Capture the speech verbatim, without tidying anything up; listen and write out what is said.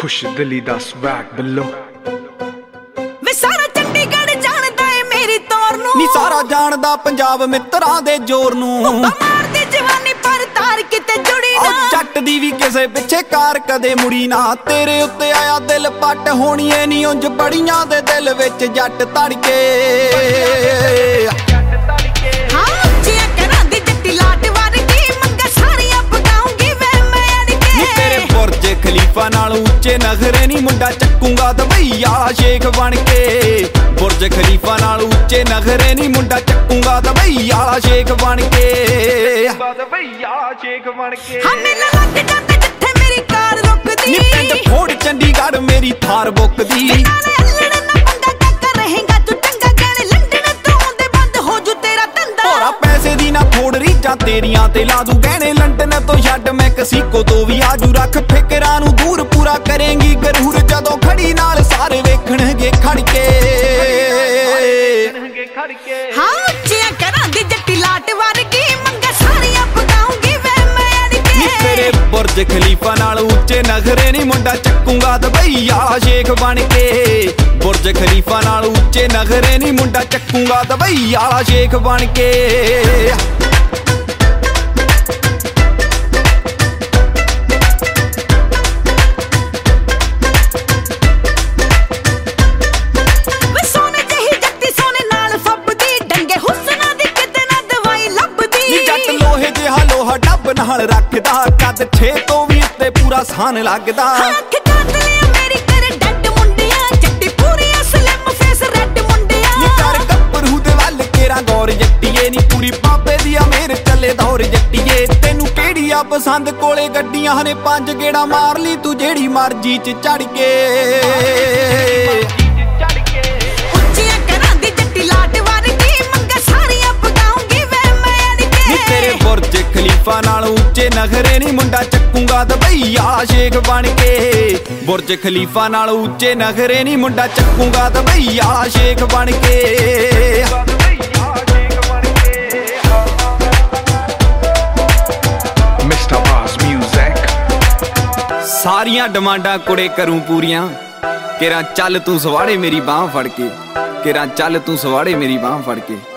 खुश दिली दा स्वैग बिल्लो वे सारा चंडीगढ़ जानदा है मेरी तौर नू नी सारा जानदा पंजाब मित्रां दे जोर नू मारदी जवानी पर तार किते जुड़ी ना जट दी भी किसे पिछे कार कदे मुड़ी ना तेरे उत्ते आया दिल पट होनी ऐ नी उंज बड़ियां दे दिल विच जट तड़के खलीफा नाल उच्चे नखरे नी मुंडा चक्कूंगा दुबई आला शेख बन के बुर्ज खलीफा नाल उच्चे नखरे नी मुंडा चक्कूंगा दुबई आला शेख बन के दुबई आला शेख बन के हमें ना लग जाते जिथे मेरी कार रुकदी नी पिंड फोड़ चंडीगढ़ मेरी थार बुकदी नाले अल्लड़ ना पंगा टक्कर रहेगा तू चंगा कहने लंडन तो आंदे बंद हो जू तेरा धंधा होरा पैसे दी ना थोड़ रीजां तेरियां ते ला दू गहने लंडन तो छड्ड मैक्सिको तो भी आजू रख फिकरां नू दूर पूरा करेंगी गरूर जदों खड़ी नाल सारे वेखणगे खड़ के हां उच्चियां करां दी जट्टी लाट वर्गी मंगा सारियां पकाऊंगी वे मैं अड़ के तेरे बुर्ज खलीफा नाल उच्चे नखरे नी मुंडा चक्कूंगा दुबई आला शेख बन के बुर्ज खलीफा नाल उच्चे नखरे नी मुंडा चक्कूंगा दुबई आला शेख बन के नाल रखदा कद ठे तो भी उत्ते पूरा सान लगदा अख काट लिया मेरी तेरे डड मुंडिया जट्टी पूरी स्लिम फेस रेड मुंडिया नी कर गप्परू दे वल केरा गौर जट्टीए नी पूरी पापे दी मेर चले दौर जट्टीए तेनू केड़ी आ पसंद कोले गड्डियां ने पंज गेड़ा मार ली तू जेड़ी मर्जी च चढ़ के उच्चियां करां दी जट्टी लाट वर्गी मंगा सारियां पकाऊंगी वे मैं अड़ के तेरे बुर्ज खलीफा नाल उच्चे नखरे नी मुंडा चक्कूंगा दुबई आला शेख बन के बुर्ज खलीफा नाल उच्चे नखरे नी मुंडा चक्कूंगा दुबई आला शेख बन के मिस्टर बास म्यूजिक सारियां डिमांडां कुड़े करूं पूरियां केरा चल तू सवाड़े मेरी बांह फड़ के केरा चल तू सवाड़े मेरी बांह फड़ के।